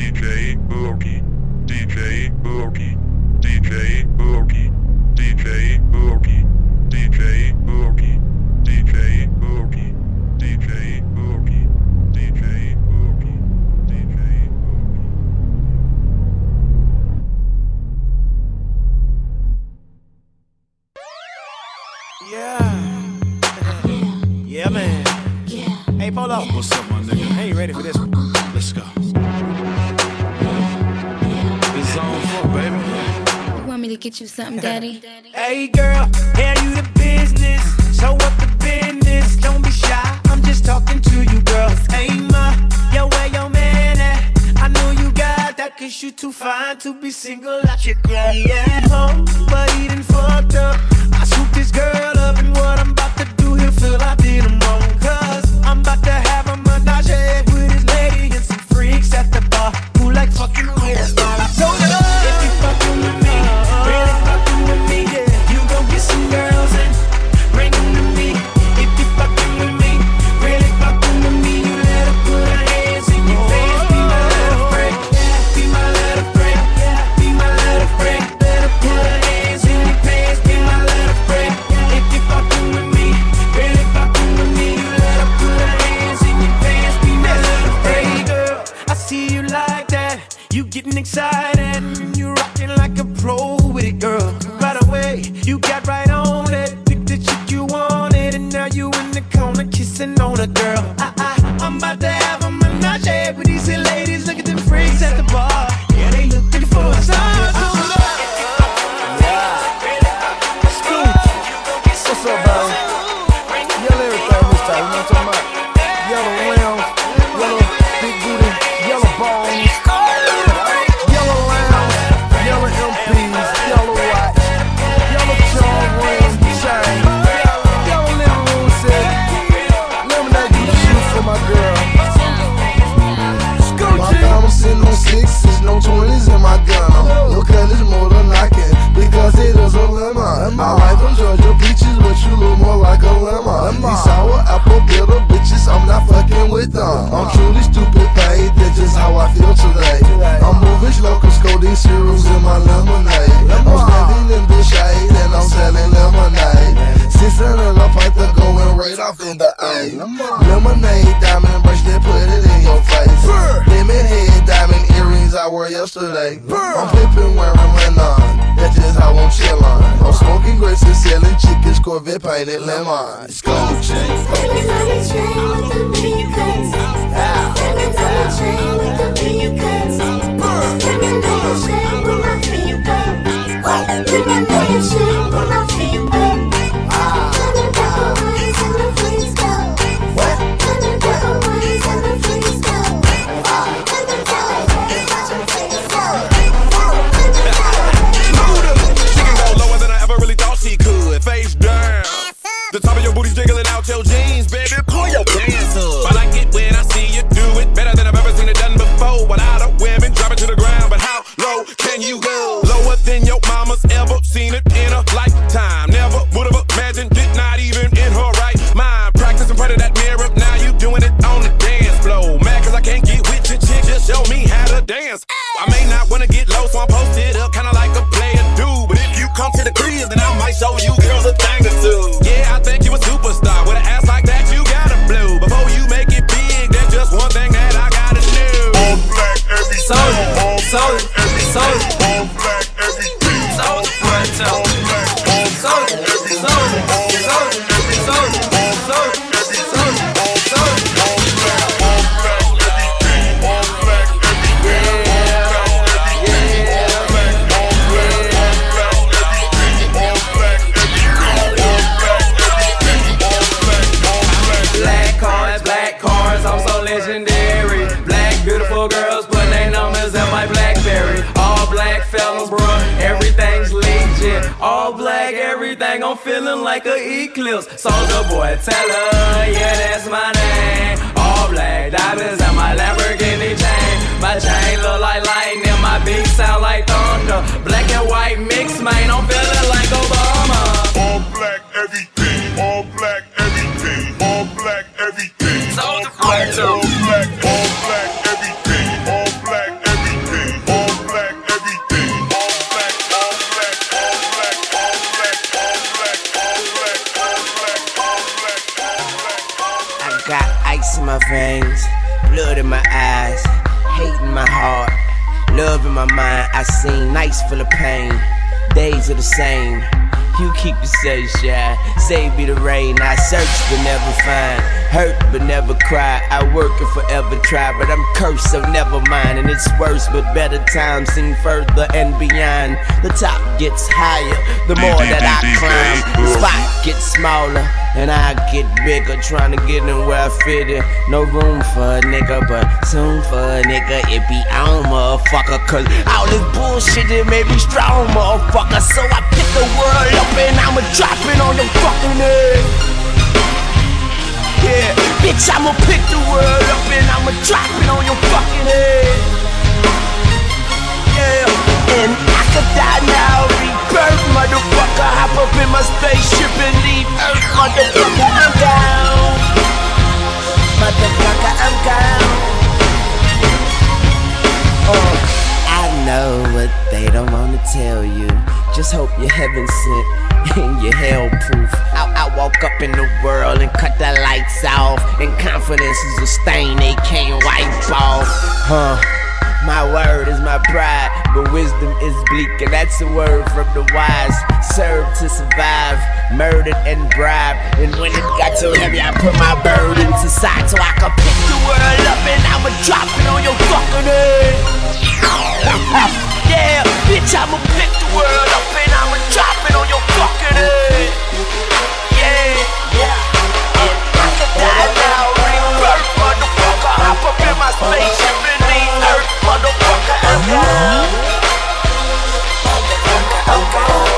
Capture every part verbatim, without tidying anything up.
D J Boogie, D J Boogie, D J Boogie, D J Boogie, D J Boogie, D J Boogie, D J Boogie, D J Boogie, D J Boogie. Yeah. Yeah, man. Hey, Polo. What's up, my nigga? I ain't ready for this one. Let's go. It's on four, baby. You want me to get you something, daddy? Hey, girl, tell you the business. Show up the business. Don't be shy. I'm just talking to you, girl. Hey, ma, yo, where your man at? I know you got that, cause you too fine to be single out your girl. Yeah, home, but he done fucked up. I swooped this girl up, and what I'm about to do, he'll feel I did him wrong. Cause I'm about to have a menage with his lady and some freaks at the bar who like fucking with us. I told her, if you fucking with me, really fucking with me, yeah, you gon' get some girls and bring them to me. If you fucking with me, really fucking with me, you let her put her hands in your pants. Be my little friend, be my little friend, be my little friend. Let her put her hands in your pants. Be my little friend. If you fucking with me, really fucking with me, you let her put her hands in your pants. Be my little friend. Girl, I see you like that. You getting excited and you rocking like a pro with it, girl. Right away, you got right on it. Pick the chick you wanted, and now you in the corner kissing on a girl. I, I, I'm about to have a menage with these ladies. Look at them freaks at the bar. Yeah, they looking for a star. What's up, baby? Yellow everything this time, you know what I'm talking about? Yellow rounds, yellow big booty, yellow bones, yellow rounds, yellow M Ps, yellow watch, yellow charm ring, chain, yellow living room set, lemonade juice for my girl. My diamond sitting on sixes, no twenties in my gun. No colors more than I can, because it is a lemon. I like them Georgia peaches, but you look more like a lemon. These sour apple bitter bitches, I'm not fucking with them. I'm truly stupid paid, that's just how I feel today. I'm moving slow, cause codeine syrups in my lemonade. I'm standing in the shade, and I'm selling lemonade. Six hundred a pint to going right off in the A. Lemonade, diamond bracelet, put it in your face. Lemon head, diamond earrings I wore yesterday. I'm flipping wearing linen, that's just how I'm chillin'. I'm smoking grapes and selling chickens, Corvette painted lemon. It's go, face down. The top of your booty's jiggling out your jeans, baby. Pull your pants up. I like it when I see you do it better than I've ever seen it done before. Without a women, drop it to the ground. But how low can you go? Lower than your mama's ever seen it in a lifetime. Never would've imagined it, not even in her right mind. Practice in front of that mirror, now you doing it on the dance floor. Mad cause I can't get with your chick, just show me how to dance. I may not wanna get low, so I'm posted up, kinda like a player do. But if you come to the crib, then I might show you girls a thing or two. Yeah, I think you a superstar. With an ass like that, you gotta blow. Before you make it big, there's just one thing that I gotta do. All black, every soldier, all soldier, every soldier, all black, every soldier, soldier, all black, all soldier, every soldier, all soldier, every soldier, all soldier, every soldier, all soldier, all black, all black, everything, all black, everything, all black, all black, all black, everything, all black, everything, all black, all black, everything, all black, all black. Black cars, black cars, I'm so legendary. Black beautiful girls put their numbers in my Blackberry. All black fellas, bruh, everything's legit. All black, everything, I'm feeling like a eclipse. Soldier boy, tell her, yeah, that's my name. All black diamonds and my Lamborghini chain. My chain look like lightning, my beat sound like thunder. Black and white mix, man, I'm feeling like Obama. All black, everything, all black, everything, all black, everything, all black, all black, all black, everything, all black, everything. ice in my veins, blood in my eyes, hate in my heart, love in my mind. I seen nights full of pain, days are the same. You keep yourself shy, save me the rain. I search but never find, hurt but never cry. I work and forever try, but I'm cursed, so never mind. And it's worse, but better times seem further and beyond. The top gets higher, the more that I climb. The spot gets smaller, and I get bigger. Trying to get in where I fit in. No room for a nigga, but soon for a nigga it be on, motherfucker. Cause all this bullshit it made me strong, motherfucker. So I pick the world up and I'ma drop it on your fucking head. Yeah, bitch, I'ma pick the world up and I'ma drop it on your fucking head. Yeah, and I could die now, rebirth, motherfucker. Hop up in my spaceship and leave Earth, motherfucker. I'm down, motherfucker, I'm down. Oh, I know what they don't wanna tell you. Just hope you're heaven sent and you're hell proof. I, I walk up in the world and cut the lights off, and confidence is a stain they can't wipe off. Huh? My word is my pride, but wisdom is bleak, and that's a word from the wise. Serve to survive, murdered and bribed. And when it got so heavy, I put my burdens aside so I could pick the world up and I'ma drop it on your fucking head. Yeah, bitch, I'ma pick the world up and I'ma drop it on your fucking head. Yeah, yeah. And I could die now, rebirth, motherfucker. Hop up in my spaceship and leave Earth, motherfucker. I'm gone. Motherfucker, I'm gone.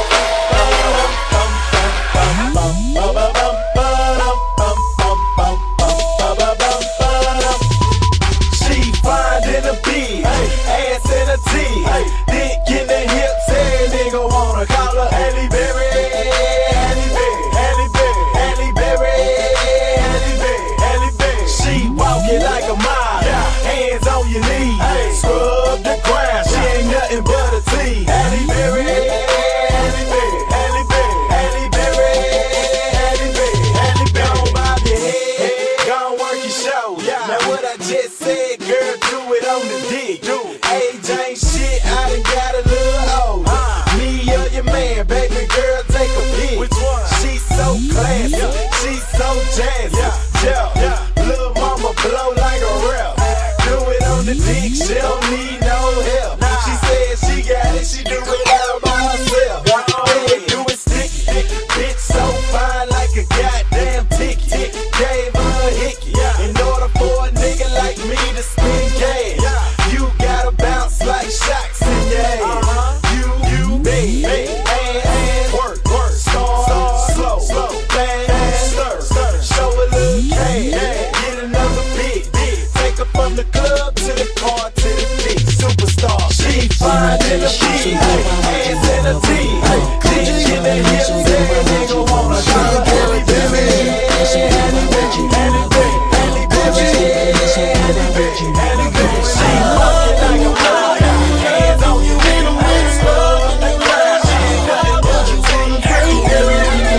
She fine in a big, ass in a tee, dick in the hips, and nigga wanna call her Halle Berry, Halle Berry, Halle Berry, Halle Berry, Halle Berry, Halle Berry. She walking like a mile, hands on your knees, scrub the ground. She ain't nothing but a tease. Halle Berry, Halle Berry, Halle Berry, Halle Berry, Halle Berry, Halle Berry. Gon' bob your head, gon' work your show. Now what I just said, girl, do it on the dick. Age ain't shit, I done got a little old. Me or your man, baby girl, take a pic. Which one? She's so classy, she's so jazzy. Yeah, little mama blow like a rap. Do it on the dick, she don't need no help. She said she got it, she do it all by herself. Yeah, do it sticky, bitch so fine like a goddamn ticket. Gave her a hickey, in order for a nigga like me to spin gas. You gotta bounce like shocks in your ass. You, you, baby, ass, work, work, slow, slow, slow, fast, stir, stir, show a little cash, get another big, take her from the club to the car to the big superstar. She fine in a big, ass in a tee, dick in the hips, and nigga wanna call her Halle Berry, Halle Berry, Halle Berry, Halle Berry, Halle Berry, Halle Berry. She walking like a mile, hands on you in the wind, scrub the ground. She ain't nothing but a tease. Halle Berry,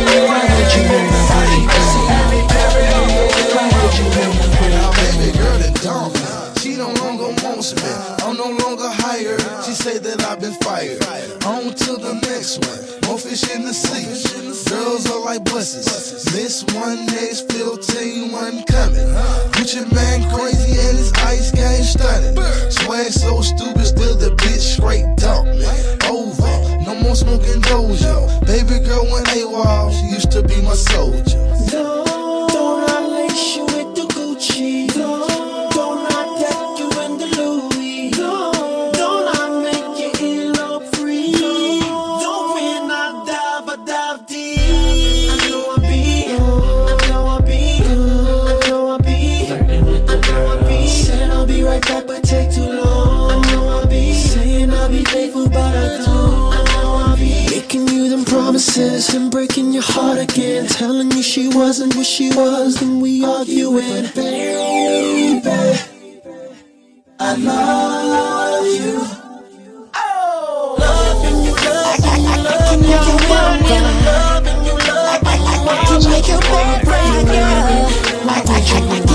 Now baby girl done dumped me. She no longer wants me, I'm no longer hired. She say that I've been fired. On to the next one, more fish in the sea. Girls are like buses, miss one, next fifteen, one coming. Gucci man crazy and his ice game stunning. Swag so stupid, still the bitch straight dump me. Over, no more smoking doja. Baby girl went AWOL, she used to be my soldier. Don't, don't I lace you with the Gucci? Don't, don't I deck you in the Louis? Don't, don't I make you earlobe free? Don't when I dive, I dive deep. I know I be, I know I be, I know I be, I know I be. Said I'll be right back, but take too long. I know I be saying I'll be faithful, but I don't. I know I be making you them promises and breaking your heart again. Telling you she wasn't what she was, then we arguing. Baby, I love you. Oh, loving you, loving you, loving you, loving you, loving you, loving you, loving you, make your baby, girl.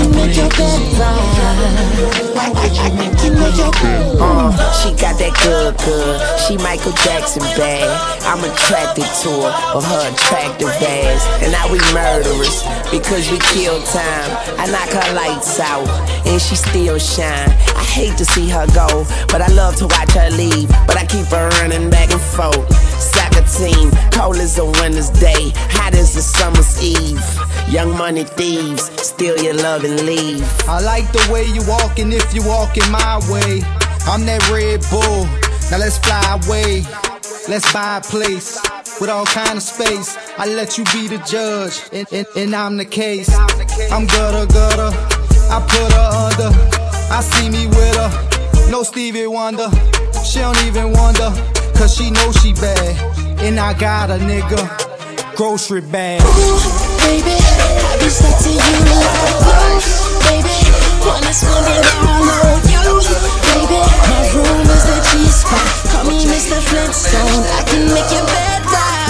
Uh, she got that good, good. She Michael Jackson bad. I'm attracted to her, of her attractive ass. And now we murderers because we kill time. I knock her lights out and she still shine. I hate to see her go, but I love to watch her leave. But I keep her running back and forth. Soccer team, cold as a winter's day, hot as a summer's eve. Young money thieves, steal your love and leave. I like the way you walking if you walking my way. I'm that Red Bull, now let's fly away. Let's buy a place with all kind of space. I let you be the judge, and, and, and I'm the case. I'm gutter, gutter, I put her under. I see me with her, no Stevie Wonder. She don't even wonder, cause she know she bad. And I got a nigga, grocery bag. Ooh, baby, I be stuck to you like glue. Baby, wanna spend it all on you. Baby, my room is the G-spot. Call me Mister Flintstone, I can make your bed right.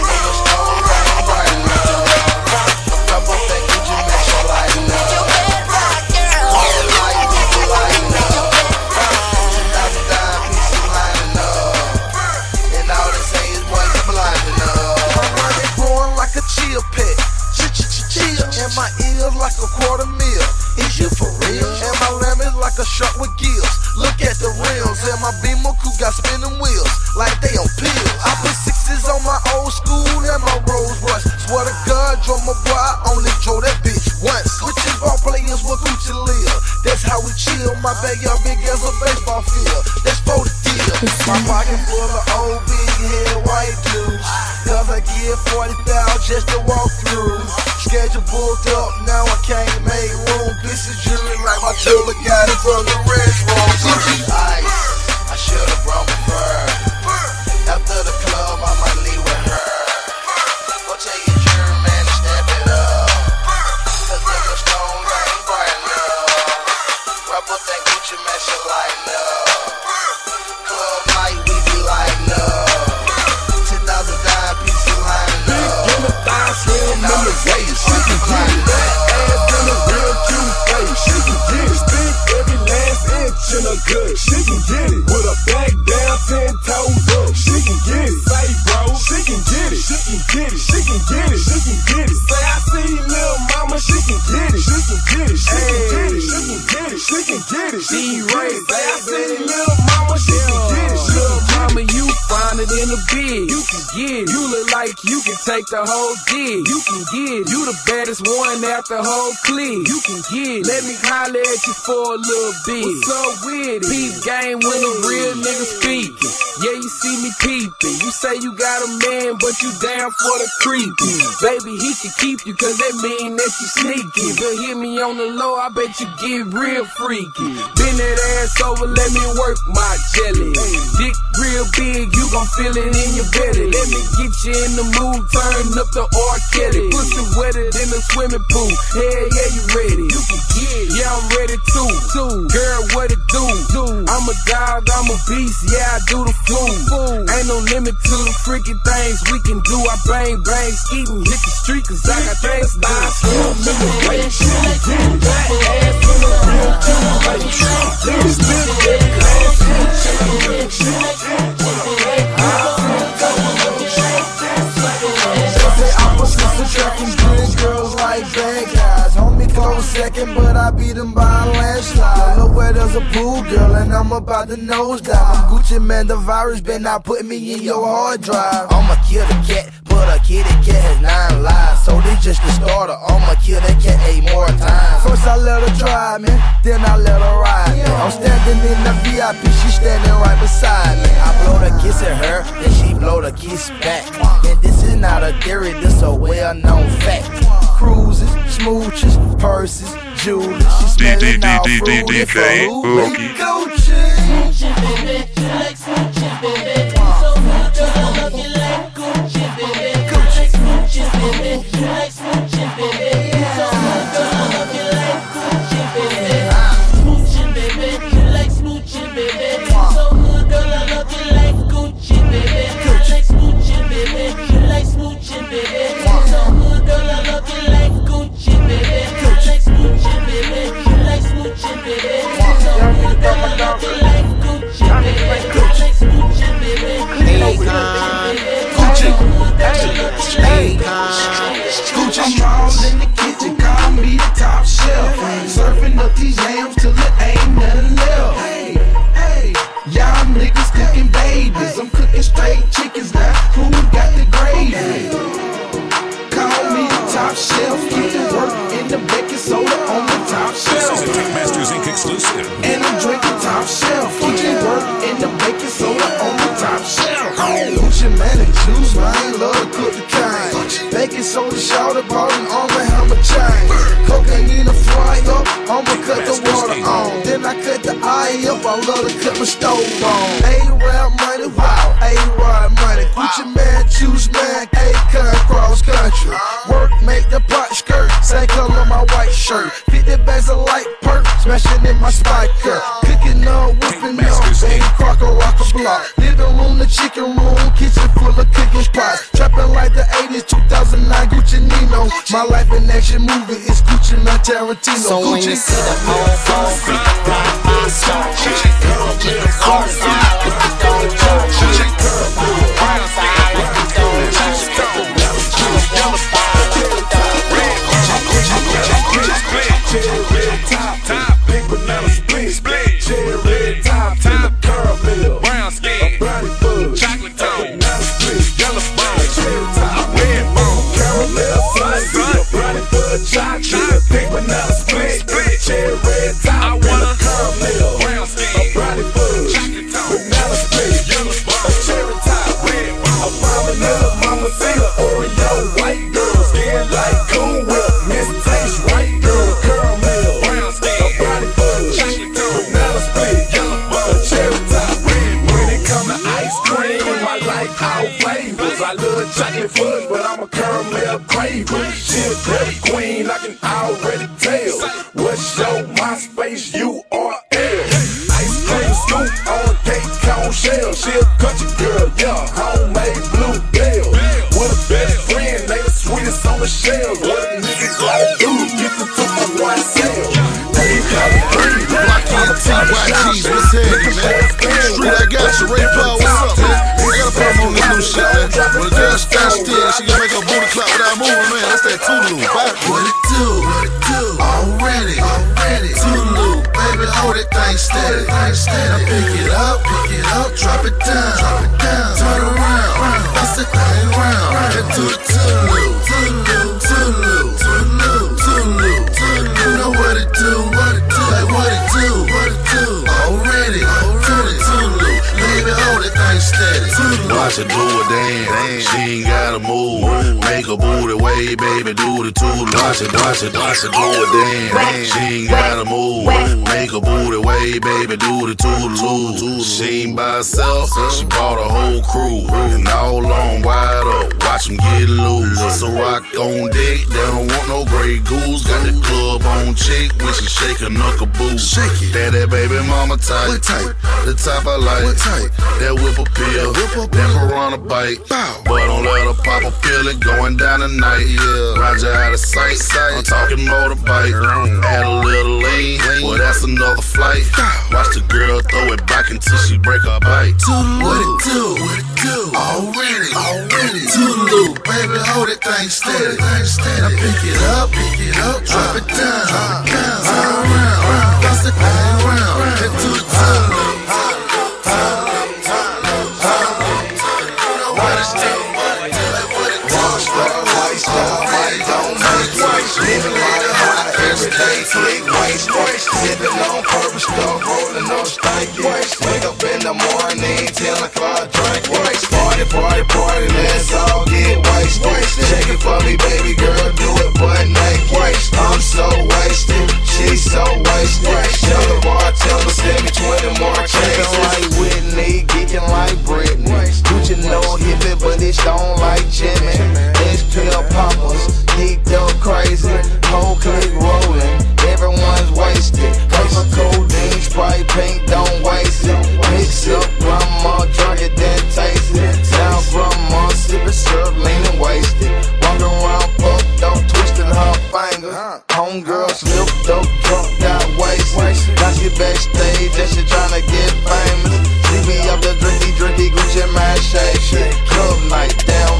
And my ears like a quarter mil. Is you for real? And my lamb is like a shark with gills. Look at the rims. And my Beamer crew got spinning wheels like they on pills. I put sixes on my old school and my Rolls Royce. Swear to God, drove my boy, I only drove that bitch once. Switching ball players with Gucci live. That's how we chill. My backyard big as a baseball field. That's for the deal. My pocket full of old big head white dudes. Cause I give forty thousand just to walk through. Schedule booked up, now I can't make room. This is jewelry like my jeweler got it from the restaurant. Gucci ice, I should've brought my fur. After the club, I might leave with her. Go take your jewelry, man, and step it up. Cause niggas stone ain't bright enough. Rub up that Gucci man, shit lighten up. Club night, we be lighting up. Ten thousand dime pieces lining up. Give me five, slim, number eight. She can get it. Ass in a real cute face. She can get it. Stick every last inch in her gut. She can get it. With her back down, ten toes up. She can get it. Say, bro, she can get it. She can get it. She can get it. She can get it. Say, I see little mama. She can get it. She can get it. She can get it. She can get it. She can get it. She can get it. Say, I see little mama. She can get it. Little mama, you find it in the bed. You can get it. You look like you can take the whole dig. You can get it. You the baddest one at the whole clique. You can get it. Let me holler at you for a little bit. What's up with it? Peep game when the real niggas speaking. Yeah, you see me peeping. You say you got a man, but you down for the creeping. Baby, he can keep you, cause that mean that you sneaky. But hit me on the low, I bet you get real freaky. Bend that ass over, let me work my jelly. Dick real big, you gon' feel it in your belly. Let me get you in the mood, turn up the R. Kelly. Pussy wetter than a swimming pool. Hell yeah, you ready? You can get it. Yeah, I'm ready too. too. Girl, what it do? do? I'm a dog, I'm a beast. Yeah, I do the fool. Ain't no limit to the freaky things we can do. I bang, bang, skeetin', hit the street, cause I got things to buy. Still nigga, wait, she can get it. Back ass in a real cute face. This bitch, baby, ass in a chicken. She can get it. Tracking bridge girls like bad guys. Homie close second, but I beat him by a landslide. Look where there's a pool girl, and I'm about to nosedive. I'm Gucci man, the virus been not putting me in your hard drive. I'ma kill the cat, but a kitty cat has nine lives. So this just the starter. I'ma kill that cat eight more times. First I let her drive, man, then I let her ride, man. I'm standing in the V I P, she standing right beside me. I blow the kiss at her, then she blow the kiss back. And this is not a theory, this a well-known fact. Cruises, smooches, purses, jewelry. She smelling all fruity for who? Baby, Gucci. Smooching, baby, you like smooching, baby. So good, girl, I love you like Gucci, baby. You like smooching, baby. You like smooching, baby. So good, girl, I love you like Gucci, baby. Smooching, baby, you like smooching, baby. So good, girl, I love you like Gucci, baby. You like smooching, baby. You like smooching, baby. So good, girl, I love you like Gucci, baby. You like smooching, baby. You like these yams till it ain't nothing left. Hey, hey, y'all niggas cooking babies. I'm cooking straight chickens now. Who got the gravy? Call me the top shelf. Get to work in the baking soda on the top shelf. This is a Masters Incorporated exclusive. And I'm drinking top shelf. Get to work in the baking soda on the top shelf. Gucci man and juice, man, love to cook the cane. Baking soda, shout about an arm and hammer chain. Cocaine a fry up, I'ma cut the water on. Then I cut the eye up, I love to cut my stove on. A-Rap money, wow, A-Rod money. Gucci man, juice man, A-Con cross country. Work make the pot skirt, same color my white shirt. fifty bags of light perk, smashing in my spiker. Cooking up, whipping up, baby crocker, rock a block. Living room, the chicken room, kitchen full of cooking spots. Trapping like the eighties, two thousand nine, Gucci Nino. My life in action movie is Gucci, not Tarantino. So Gucci. when you see the whole phone, rock this song. Outside with the gold charge. Outside with the gold charge. Yellow style with the gold cherry red top, top, big banana split, split, cherry red top, top, caramel, brown skin, brownie fudge, chocolate tone, banana split, yellow bone, cherry top, red bone, caramel, sun, brownie fudge, chocolate, big banana split, split, cherry red top, caramel, brown skin, brownie fudge, chocolate tone, banana split, yellow bone, cherry top, red bone, mama nella, mama feel, Oreo, white girl, skin like Cool Whip, Miss Taste, white girl, caramel, brown skin, brownie fudge, chocolate tone, banana split, yellow bone, cherry top, red. When it come to ice cream, I like all flavors. I love chocolate fudge, but I'm a caramel craver. She a Dairy Queen, I can already tell. What's your MySpace U R L? Ice cream scoop on cake cone shell. She a country girl, yeah, homemade bluebell. With a best friend, they the sweetest on the shells. What a nigga gotta do to get them to my one cell? They gotta breathe. Block T Y Gs, what's happening, man? Street, I got you. Ray Paul, what's up, man? We gotta put on this new shit, man. When a girl stand still, she can make her booty clap without moving, man. That's that Toodaloo. What it do? What it do? Already, already. Toodaloo, baby, hold that thing steady. Now pick it up, pick it up, drop it down, drop it down. Turn around, bust that thing round. And do the Toodaloo, Toodaloo, Toodaloo, Toodaloo, Toodaloo, Toodaloo. You know what it do? What it do? Like what it do? What it do? Already, already. Toodaloo, baby, hold that thing steady. Watch her do it dance, she ain't gotta move. Make her booty way, baby, do the Toodaloo. Watch it, watch it, watch her do it dance, she ain't gotta move. Make her booty way, baby, do the Toodaloo. She ain't by herself, she brought a whole crew. And all on wide up, watch them get loose. So rock on deck, they don't want no Grey Goose. Got the club on chick when she shake her knuckle boots. Shake it. That that baby mama tight. What type? The type I like. What type? That whip appeal. Whip up, That piranha bite. Bow. But don't let her pop a pill, it going down tonight. Yeah. Roger out of sight. I'm talking motorbike. Add a little lean. Well, that's another flight. Watch the girl throw it back until she break her bite. Toodaloo. What it do? What it do? Already, already. Toodaloo, baby, hold that thing steady. Now pick it up, pick it up, drop it down, drop it down. Turn around, bust that thing round. And do the Toodaloo. Sippin' on purple stuff, rollin' on stanky. Wake up in the morning, ten o'clock, drink. Party, party, party, let's all get wasted. Shake it for me, baby girl, do it butt naked. I'm so wasted, she's so wasted. Tell the bartender, send me twenty more chases. Geekin' like Whitney, geekin' like Britney. Gucci no hippie, but it don't like Jimmy. X-Pill poppers, geeked up crazy. Whole clique rollin', everyone's wasted. Paper, codeine, Sprite, pink, don't waste it. Mix up, grandma, drunk it, then taste it. Now grandma, sippin' syrup, leanin' wasted. Walk around, fucked up, twisting her fingers. Homegirl slipped up, drunk, got wasted. Now she backstage, and she tryna get famous. See me up the drinky, drinky, Gucci, man, shake shit. Club night, down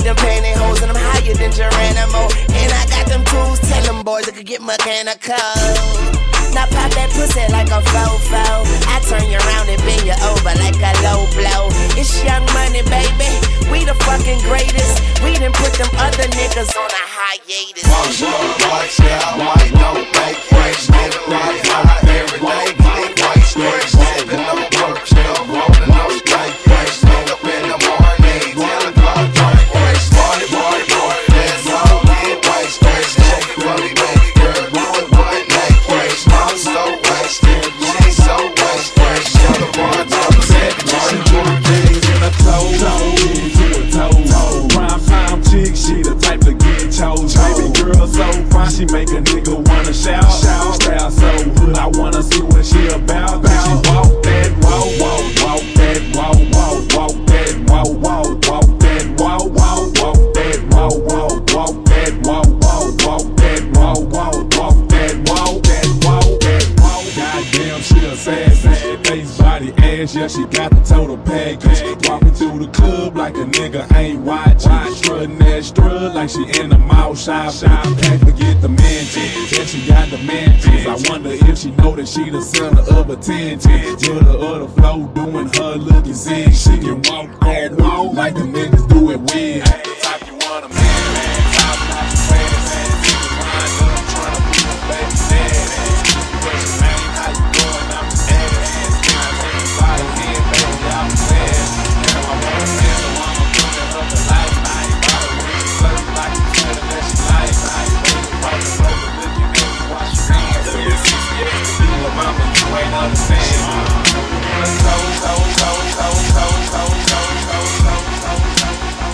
got them pantyhose and I'm higher than Geronimo. And I got them tools, tell them boys that could get mechanical. Now pop that pussy like a fofo. I turn you around and bend you over like a low blow. It's Young Money, baby. We the fucking greatest. We done put them other niggas on a hiatus. Watch out, watch out, white don't make fresh. Live life high every day. Click white stretch. Stepping up work, still rolling up straight fresh. Wake up in the morning, ten o'clock, drink fresh. Party, party, party, let's all get white stretch. Shake it for me, baby girl. Roll one neck fresh. I'm so wasted, she's so wasted. Shut the bar, top of set. She doing things in a toe, toe, to a toe, toe. Prime time chick, she the type to get chose. Baby girl so fine, she make a nigga wanna shout. Shout, style so good, I wanna see what she about. She walk that, walk, walk, walk that, walk, walk, walk that, walk, walk, walk that, walk, walk, walk that, walk, walk, walk that, walk, walk, walk that, walk, walk, walk that, walk that, walk that, walk. Goddamn, she a sad, sad face, body, ass, yeah, she got the total package. Walking through the club like a nigga ain't watching. Strutting that strut like she in the mouth shop. Can't forget the mansions, yeah, she got the mansions. I wonder if she know that she the center of attention. Judder of the flow, doing her looking zig. She can walk that walk like the niggas do it with. The type you want a man, man. Top notch fans, man. Niggas wind up trying to be a baby dad. What's your name? How you doing? I'm just ass. Trying to take a bottle in, baby. I'm sad. Now I want a man, so I'm a woman of the life. I ain't bothered with you, so you like you said that she like. I ain't baby, walking over, looking at you, wash your hands. Do your sixty-eight, be the mama, you ain't understand. So, so, so, so, so, so, so, so, so, so, so.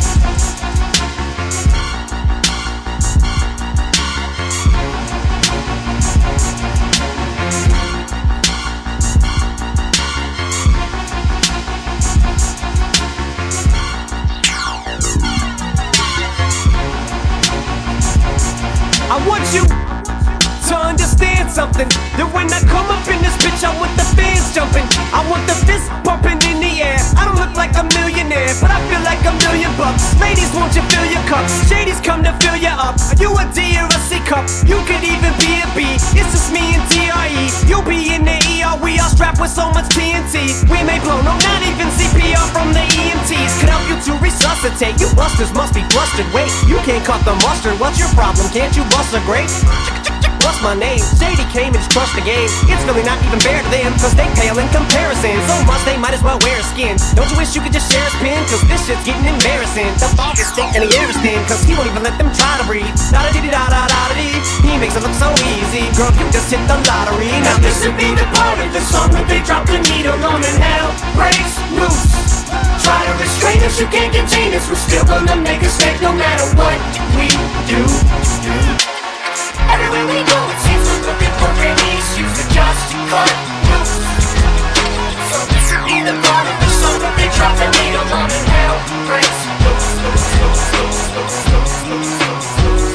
I want you to understand something. That when I come up in this bitch, I want the fans jumping. I want the fist pumping in the air. I don't look like a millionaire, but I feel like a million bucks. Ladies, won't you fill your cup? Shadies come to fill you up. Are you a D or a C cup? You could even be a B. It's just me and D R E. You'll be in the E R. We all strapped with so much T N T. We may blow, no, not even C P R from the E M Ts. Could help you to resuscitate. You busters must be flustered. Wait, you can't cut the mustard. What's your problem? Can't you bust a grape? What's my name? Shady came and just crushed the game. It's really not even fair to them, cause they pale in comparison. So much they might as well wear a skin. Don't you wish you could just share his pin? Cause this shit's getting embarrassing. The fog is thick and the air is thin, cause he won't even let them try to breathe. Da-da-dee-da-da-da-da-dee. He makes it look so easy. Girl, you just hit the lottery. Now this would be the part of the song that they drop the needle on and hell breaks loose. Try to restrain us, you can't contain us. We're still gonna make a stake no matter what we do. Everywhere we go, it seems we're looking for any excuse to just cut loose. So this would be the part of the song that they drop the needle on and hell breaks loose, loose, loose, loose, loose, loose, loose, loose, loose.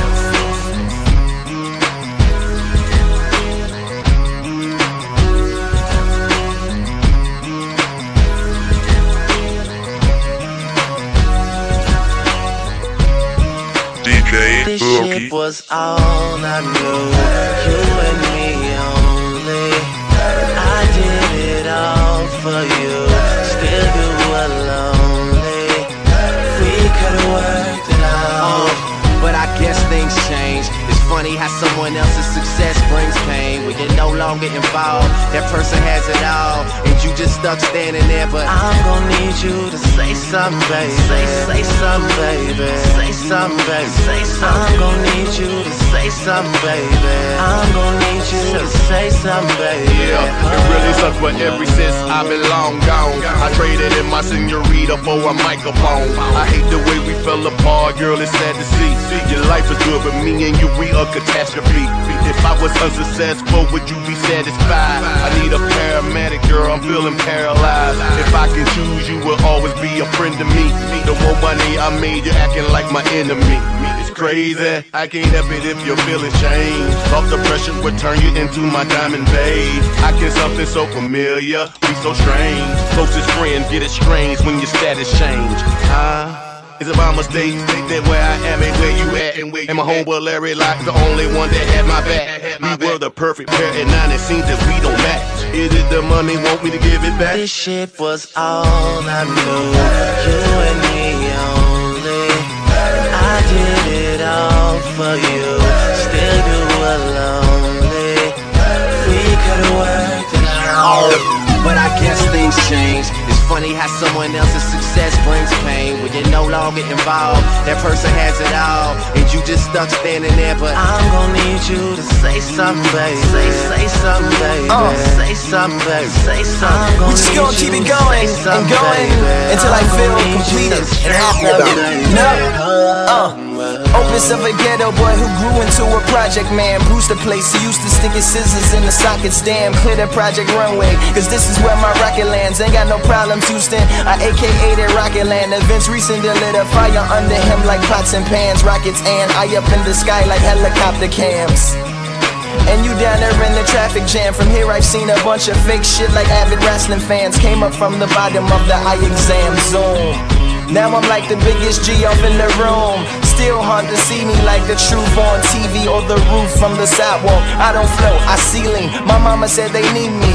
This shit was all I knew, you and me only. I did it all for you, still you were lonely. We could've worked it out, but I guess things change. It's funny how someone else's success brings pain. When you're no longer involved, that person has it all, and you just stuck standing there. But I'm gon' need you to say something, baby. Say, say something, baby. Say something, baby. Say something. I'm gon' need you to say something, baby. I'm gon' need you to say something, baby. Yeah, it really sucks, but ever since I've been long gone, I traded in my senorita for a microphone. I hate the way we fell apart, girl, it's sad to see. Your life is good, but me and you, we a catastrophe. If I was unsuccessful, would you be satisfied? I need a paramedic, girl, I'm feeling paralyzed. If I can choose, you will always be a friend to me. The more money I made, you're acting like my enemy. It's crazy, I can't help it if your feelings change. Off the pressure would turn you into my diamond babe. I can something so familiar, be so strange. Closest friends get estranged when your status change. Huh? Is it my mistake that where I am and where you at and where you and my homeboy Larry Locke the only one that had my back? We were the perfect pair, and now it seems that we don't match. Is it the money want me to give it back? This shit was all I knew. You and me only. I did it all for you. Still you were lonely. We could've worked it out, but I guess things change. It's funny how someone else's success brings pain. When you're no longer involved, that person has it all, and you just stuck standing there. But I'm gonna need you to say something, baby. Say, say something, baby. Uh, say something, baby. Say something. We just gonna keep it going and going until I feel completed and happy about it. No, uh. Opus of a ghetto boy who grew into a project man. Bruce the place, he used to stick his scissors in the sockets. Damn, clear the project runway, cause this is where my rocket lands. Ain't got no problems, Houston. I A K A'd it Rocket Land. Events recent lit a fire under him like pots and pans. Rockets and I up in the sky like helicopter cams. And you down there in the traffic jam. From here I've seen a bunch of fake shit like avid wrestling fans. Came up from the bottom of the eye exam zone. Now I'm like the biggest G up in the room. Still hard to see me like the truth on T V or the roof from the sidewalk. I don't float, I ceiling. My mama said they need me,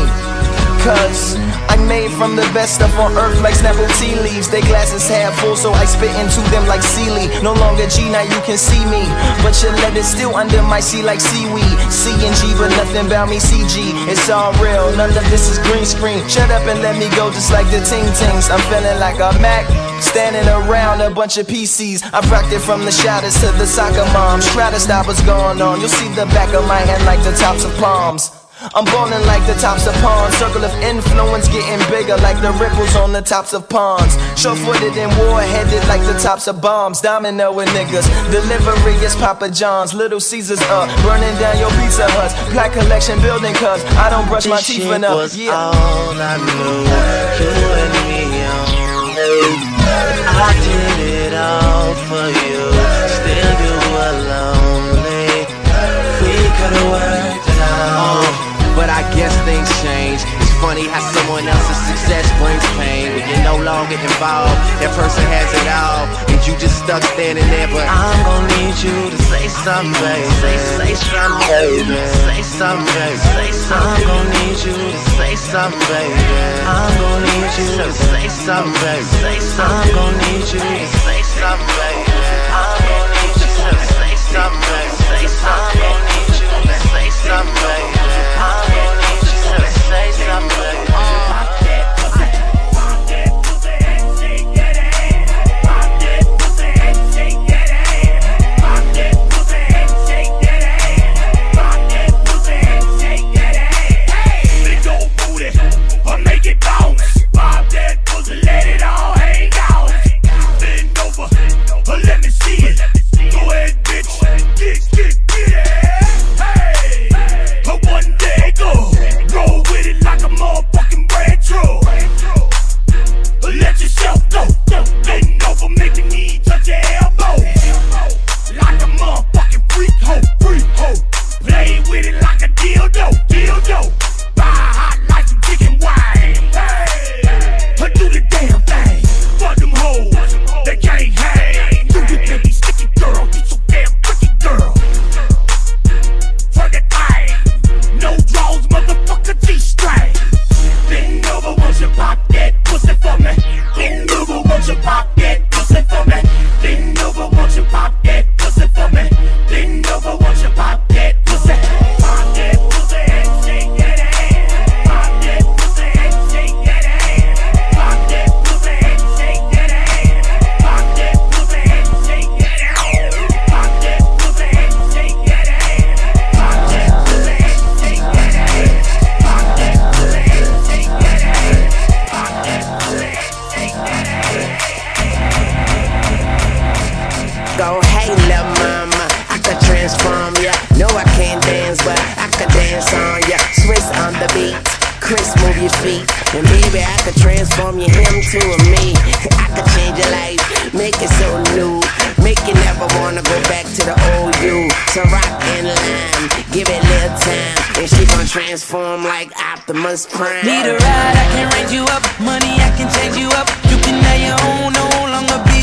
cause I'm made from the best stuff on earth like Snapple tea leaves. They glasses half full so I spit into them like Sealy. No longer G, now you can see me, but your letter's still under my sea like seaweed. C and G, but nothing about me C G. It's all real, none of this is green screen. Shut up and let me go just like the Ting Tings. I'm feeling like a Mac, standing around a bunch of P Cs. I've rocked it from the shouters to the soccer moms. Try to stop what's going on. You'll see the back of my hand like the tops of palms. I'm ballin' like the tops of ponds. Circle of influence getting bigger like the ripples on the tops of ponds. Sure-footed and war-headed like the tops of bombs. Domino with niggas. Delivery is Papa John's. Little Caesars up, burning down your Pizza Huts. Black collection building cause I don't brush my teeth enough. Yeah, all I knew. You and me only. I did it all for you. Still you were lonely. We could've worked it out, but I guess things change. It's funny how someone else's success brings pain. When you're no longer involved, that person has it all, and you just stuck standing there. But I'm gonna need you to say something, baby. Say, say something, baby. Say something, baby. Say something. I'm gonna need you to say something, baby. I'm gonna need you to say something, baby. Say something. I'm gonna need you to say something, baby. I'm gonna need you to say something, baby. Say something. I'm gonna need you to say something, baby. I'm gonna need you to say something, baby. Transform like Optimus Prime. Need a ride, I can range you up. Money, I can change you up. You can have your own, no longer be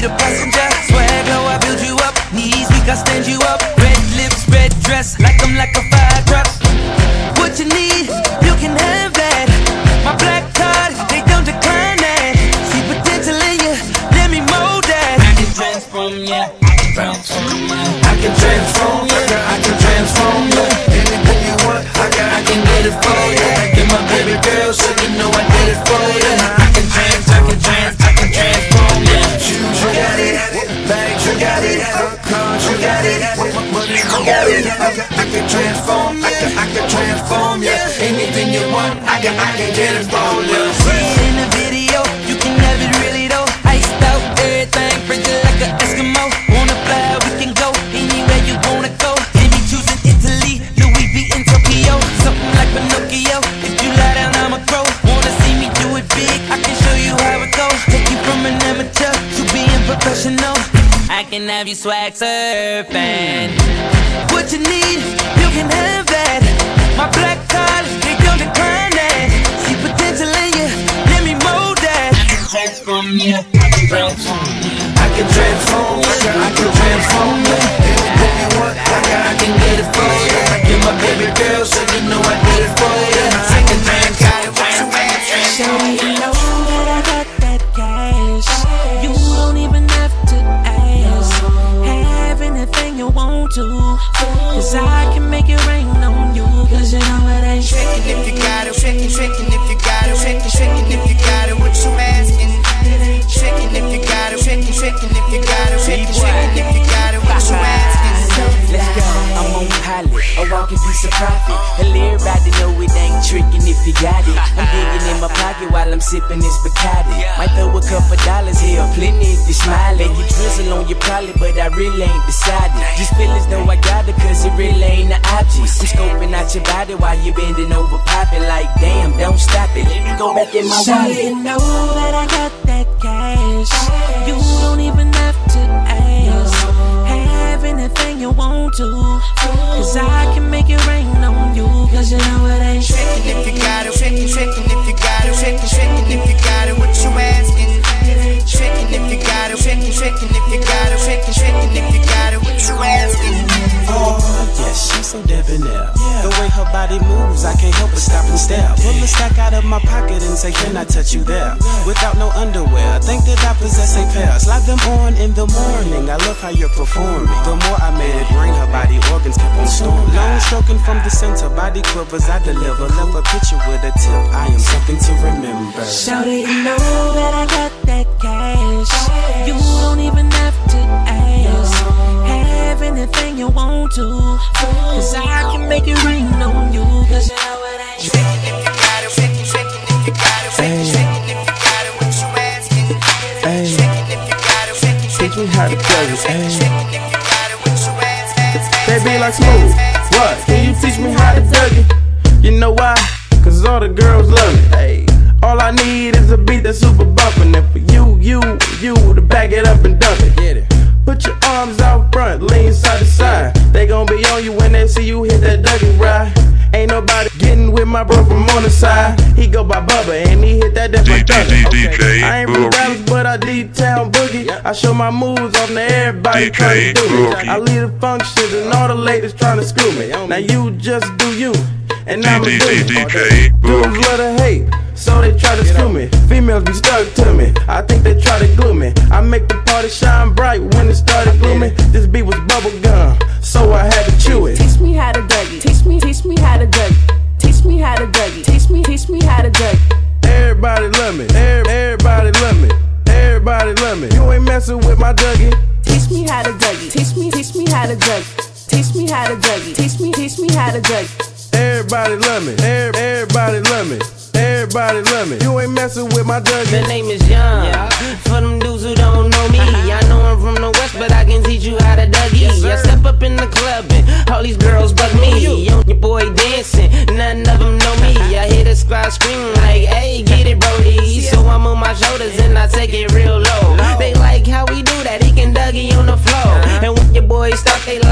the passenger. Swag low, I build you up. Knees weak, I stand you up. Red lips, red dress, like I'm like a fire truck. What you need, you can have that. My black card, they don't decline that. See potential in you, let me mold that. I can transform ya, I can transform ya. I can transform ya, I can transform ya. Anything you want, I can, I can get it for ya. You're my baby girl, so you know I did it for ya. I can trans, I can trans, I can transform ya. Shoes, you got it. Bags, you got it. Cars, you got it. Money, you got it. I can transform, I can, I can transform ya. Anything you want, I can, I can get it for ya. See it in the video, you can have it really though. Iced out, everything frigid like an Eskimo. Wanna fly, we can go anywhere you wanna go. See me choosing Italy, Louis V in Tokyo. Something like Pinocchio, if you lie down, I'ma grow. Wanna see me do it big, I can show you how it goes. Take you from an amateur to being professional. I can have you swag surfing. What you need, you can have that. My black card, they don't decline that. See potential in you, let me mold that. I can transform you, I can transform you. I can transform you, I can transform you. Anything you want, I can, I can get it for you. You're my baby girl, so you know I did it for you. I can transform you. So you know that I got that cash. You don't even have to ask. Have anything you want to, cause I can make it rain on you. Cause you know it ain't trickin' if you got it, trickin', trickin' if you got it, trickin', trickin' if you got it, what you asking? Trickin' if you got it, trickin', trickin' if you got it, trickin', trickin' if you got it, what you asking? Let's go, I'm on pilot, a walking piece of profit. And everybody know it ain't trickin' if you got it. I'm digging in my pocket while I'm sipping this Bacardi. Might throw a couple dollars here, plenty if you smiling. You drizzle on your pilot, but I really ain't decided. Just feel as though I got it, cause it really ain't an object. I'm scoping out your body while you bending over, popping like damn, don't stop it. Let me go back in my so wallet. you know that I got that cash. You don't even have to ask. Have anything you want to, cause I can make it rain on you. Cause you know it ain't trickin' if you got it, trickin', trickin' if you got it, trickin', trickin' if you got it, what you asking? Trickin' if you got it, trickin', trickin' if you got it, trickin', trickin' if you got it, what you asking? Oh, yes, she's so debonair. The way her body moves, I can't help but stop and stare. Pull a stack out of my pocket and say, can I touch you there? Without no underwear, think that I possess a pair. Slide them on in the morning, I love how you're performing. The more I made it rain, her body organs kept on storming. Long stroking from the center, body quivers I deliver. Love a picture with a tip, I am something to remember. Shout it, you know that I got that cash. You don't even have to ask. Have anything you want to, cause I can make it rain on you. Cause you know it ain't trickin' if you got it, trickin', trickin' if you got it, trickin', trickin' if you got it, what you asking? Trickin' if you got it, trickin', teach me how to do it, trickin' if you got it, what you asking? They be like smooth, what? Can you teach me how to do it? You know why? Cause all the girls love it. Hey, all I need is a beat that's super bumpin'. And for you, you, you to back it up and dump it. Get it. Put your arms out front, lean side to side. They gon' be on you when they see you hit that Dougie ride. Ain't nobody getting with my bro from on the side. He go by Bubba and he hit that that by Thunder. Okay. I ain't from Dallas, but I D-Town boogie. I show my moves off to everybody trying to do me. I lead the functions and all the ladies trying to screw me. Now you just do you, and I'ma do it. Dudes love to hate, so they try to screw me. Females be stuck to me, I think they try to glue me. I make the party shine bright when it started gloomy. This beat was bubble gum, so I had to chew it. Teach me how to Dougie, teach me, teach me how to Dougie. Teach me how to Dougie, teach me, teach me how to Dougie. Everybody love me, everybody love me, everybody love me. You ain't messing with my Dougie. Teach me how to Dougie, teach me, teach me how to Dougie. Teach me how to Dougie, teach me, teach me how to Dougie. Everybody love me, everybody love me, everybody love me. You ain't messing with my Dougie. The name is Young, yeah. For them dudes who don't know me, I know I'm from the West, but I can teach you how to Dougie. Yes, I step up in the club and all these girls bug me. Yo, your boy dancing, none of them know me. I hear the squad screaming like, hey, get it, Brody. So I'm on my shoulders and I take it real low. They like how we do that, he can Dougie on the floor. And when your boys start, they like Dougie.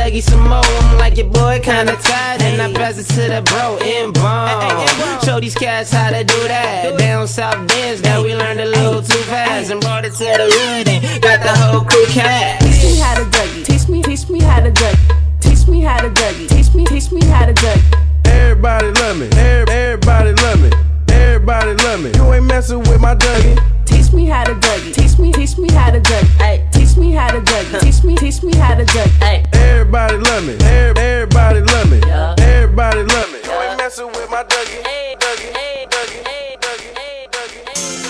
Dougie some more. I'm like, your boy kinda tired. And I pass it to the bro in bomb. Show these cats how to do that. Down south dance that we learned a little too fast. And brought it to the hood and got the whole crew cat. Teach me how to Dougie. Teach me, teach me how to Dougie. Teach me how to Dougie. Teach me, teach me how to Dougie. Everybody love me. Everybody love me. Everybody love me. You ain't messing with my Dougie. Teach me how to Dougie. Teach me, teach me how to Dougie. Ay, teach me how to Dougie. Teach me, teach me how to Dougie. Ay. Everybody love me. Everybody love me. Everybody love me. You ain't messing with my Dougie. Dougie. Dougie. Dougie. Dougie.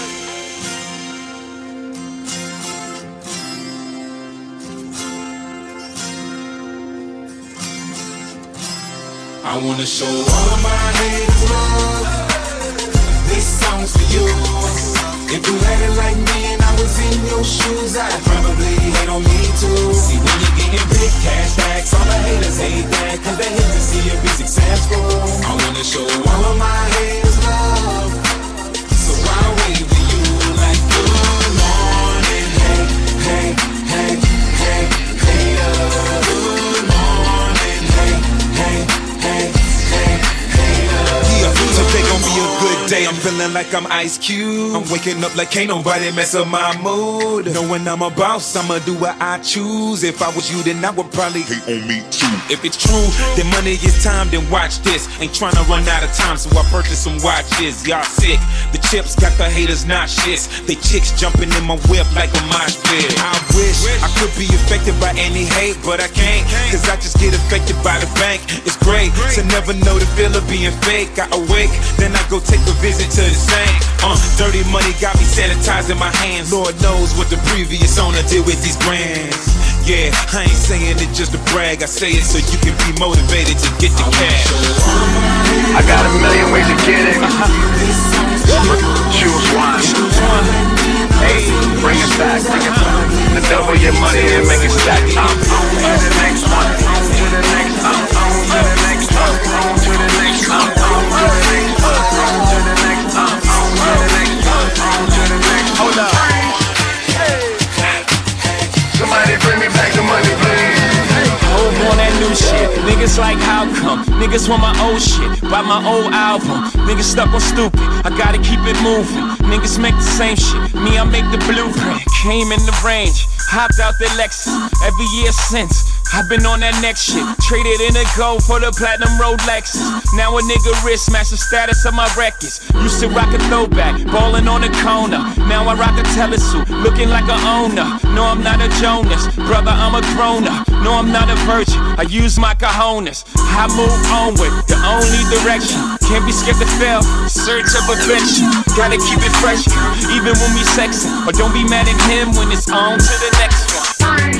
I wanna show all of my haters love. This song's for you. If you had it like me and I was in your shoes, I'd probably hate on me too. See, when you're getting big cash stacks, all the haters hate that, cause they hate to see you be successful. I wanna show all of my haters love, so I'll wave to you like good morning, hey, hey, hey, hey, hater. Good morning, hey, hey, hey, hey, hater. Yeah, today gon' be a good day. I'm feeling like I'm Ice Cube. I'm waking up like can't nobody mess up my mood. Knowing I'm a boss, I'ma do what I choose. If I was you, then I would probably hate on me too. If it's true, then money is time, then watch this. Ain't tryna run out of time, so I purchased some watches. Y'all sick. The chips got the haters not shits. They chicks jumping in my whip like a mosh pit. I wish I could be affected by any hate, but I can't, cause I just get affected by the bank. It's great to never know the feel of being fake. I awake, then I go take a visit to the saint. Uh, dirty money got me sanitizing my hands. Lord knows what the previous owner did with these brands. Yeah, I ain't saying it just to brag. I say it so you can be motivated to get the cash. I got a million ways to get it. Choose one. Hey, bring it back, bring it back. To double your money and make it stack. I'm on to the next one. To the next, I'm on to the next one. On to the next, I'm on to the next one. On to the next, I'm on to the next one. On to the next. Hold up. Somebody bring me back the money, please. Hope on that new shit. Niggas like how come? Niggas want my old shit, buy my old album. Niggas stuck on stupid, I gotta keep it moving. Niggas make the same shit, me I make the blueprint. Came in the range, hopped out the Lexus. Every year since, I've been on that next shit. Traded in a gold for the platinum Rolexes. Now a nigga wrist match the status of my records. Used to rock a throwback, ballin' on the corner. Now I rock a telesuit, looking like a owner. No, I'm not a Jonas, brother, I'm a grown-up. No, I'm not a virgin, I use my cojones. I move onward, the only direction. Can't be scared to fail, search of perfection. Gotta keep it fresh, even when we sexin'. Or don't be mad at him when it's on to the next one.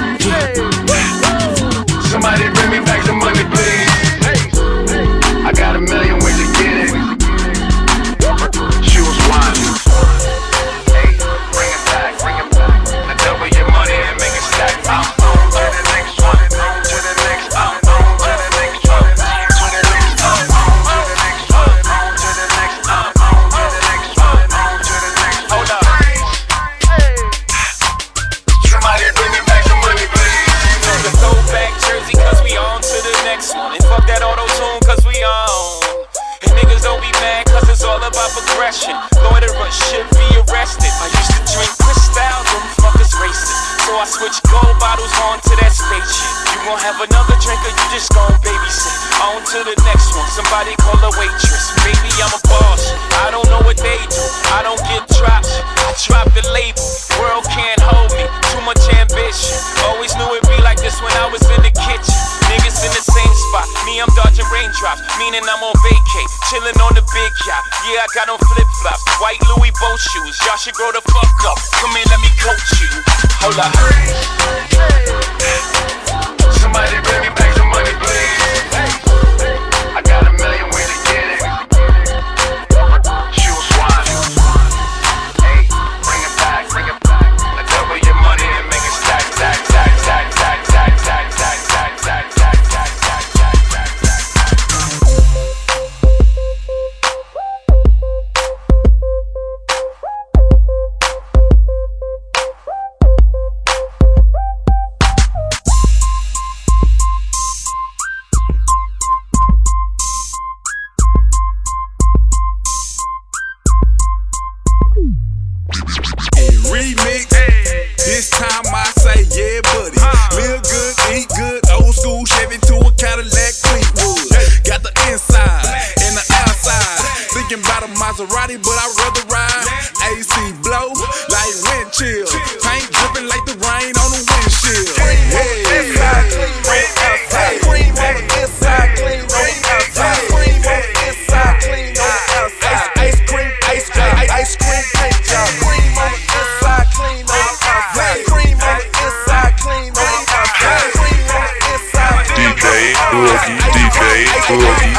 Somebody bring me back the money, please. I got a million ways to get it. Choose one. Hey, bring it back, bring it back. To double your money and make it stack. I'm on to the next one. On to the next. I'm on to the next one. On to the next. I'm on to the next one. On to the next. I'm on to the next one. On to the next. Hold up. Somebody bring me back the money, please. The throwback jersey, cause we on to the next one. And fuck that auto-tune, cause we on. And niggas don't be mad, cause it's all about progression. Loiterers should be arrested. I used to drink Cristal, them fuckers racist. So I switched gold bottles on to that spaceship. You gon' have another drink or you just gon' babysit. On to the next one, somebody call a waitress. Baby, I'm a boss, I don't know what they do. I don't get drops, I drop the label. World can't hold me, too much ambition. Always knew it'd be like this when I was in the kitchen. Niggas in the same spot, me I'm dodging raindrops. Meaning I'm on vacay, chillin' on the big yacht. Yeah, I got on flip-flops, white Louis boat shoes. Y'all should grow the fuck up, come in, let me coach you. Hold up. Somebody bring me back the money, please. I got a million ways to get it. Choose one. Hey, bring it back, bring it back. To double your money and make it stack, stack, stack, stack, stack, stack, stack, stack, stack, stack, stack, stack, stack, stack, stack, stack. Maserati, but I'd rather ride A C blow like wind chill. Paint dripping like the rain on the windshield. Inside clean on the outside. Cream on the inside, clean on the outside. Cream on the inside, clean on the outside. Ice cream, ice cream, ice cream paint job. Cream on the inside, clean on the outside. Cream on the inside, clean on the outside. Cream on the inside. D J Rookie, D J Rookie.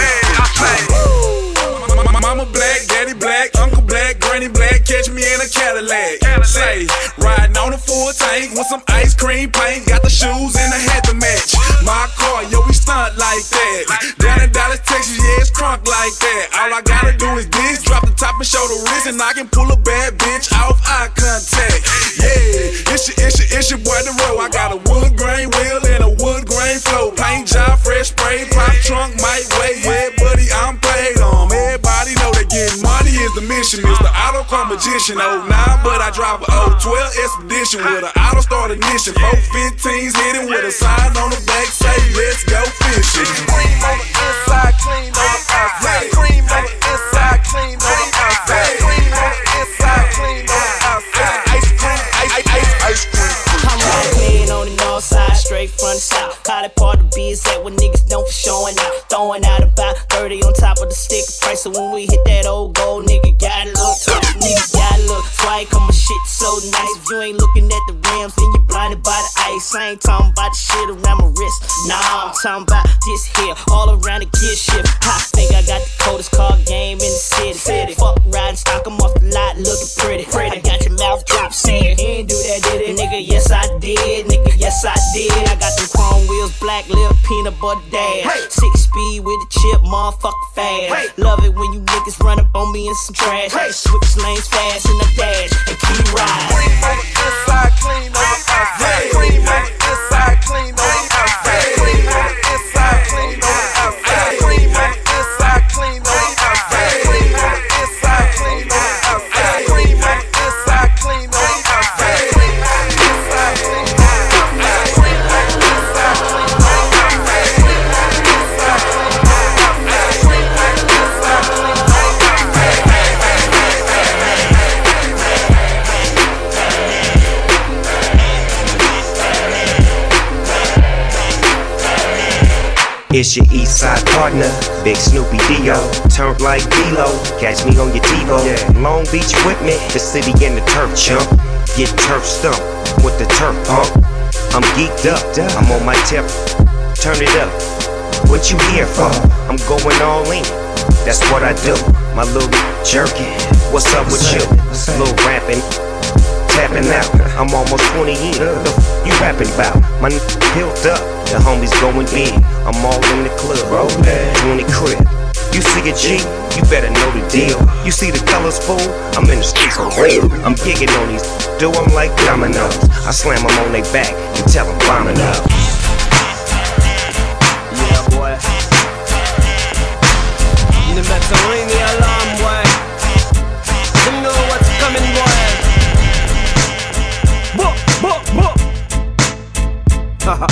Mama black, daddy black, uncle black, granny black, catch me in a Cadillac. Say, riding on a full tank with some ice cream paint, got the shoes and the hat to match. My car, yo, we stunt like that. Down in Dallas, Texas, yeah, it's crunk like that. All I gotta do is this, drop the top and show the wrist, and I can pull a bad bitch off eye contact. Yeah, it's your, it's your, it's your boy the road. I got a wood grain wheel and a wood grain flow. Paint job, fresh spray, pop trunk, might weigh. Yeah, buddy, I'm paid on. Everybody know that getting money is the mission. It's the auto car magician. oh nine, but I drive a oh twelve Expedition with an auto start ignition. four fifteens hitting with a sign on the back say, let's go fishing. Cream on the inside, clean on the outside. Cream on the inside, clean on the outside. Cream on the inside, clean on the outside. Ice cream, ice, ice, ice cream. I'm all clean on the north side, straight from the south. Call it part of the biz that when niggas don't for showing out. Throwing out about thirty on top of the sticker price. So when we hit that old gold, nigga got it look tough. Nigga got it look swag, cause my shit so nice. If you ain't looking at the rims, then you blinded by the ice. I ain't talking about the shit around my wrist. Nah, I'm talking about this here, all around the gear shift. I think I got the coldest car game in the city. city. Fuck riding stock, I'm off the lot looking pretty. pretty. I got your mouth drop saying, he ain't do that, did it? Nigga, yes I did. Nigga, yes I did. I got them chrome wheels, black lip, peanut butter dash. Hey. Six speed with a chip, motherfucker fast. Hey. Love it when you niggas run up on me in some trash. Hey. Switch lanes fast in the dash and keep riding. Cream on the inside, clean on the outside. Cream on the inside, clean on the outside. Cream on the inside, clean on the outside. Cream on the inside, clean on the outside. Cream on the inside, clean on the outside. Cream on the inside, clean on the outside. Cream on the inside, clean on the outside. Cream on the inside, clean on the outside. Cream on the inside, clean on the outside. Cream on the inside, clean on the It's your east side partner, Big Snoopy Dio. Turned like D-Lo, catch me on your TiVo. Yeah. Long Beach with me, the city and the turf chump. Get turf stumped with the turf pump. I'm geeked up, I'm on my tip. Turn it up, what you here for? I'm going all in, that's what I do. My little jerky, what's up with you? Little rapping, tapping out. I'm almost twenty in, the f you rapping about? My n built up, the homies going big. I'm all in the club, twenty crib. You see a G, you better know the deal. You see the colors, fool? I'm in the streets for real. I'm gigging on these, do them like dominoes. I slam them on their back and tell them bombing up. Yeah, boy. You better ring the alarm, boy. You know what's coming, boy. Book, book, book. Haha.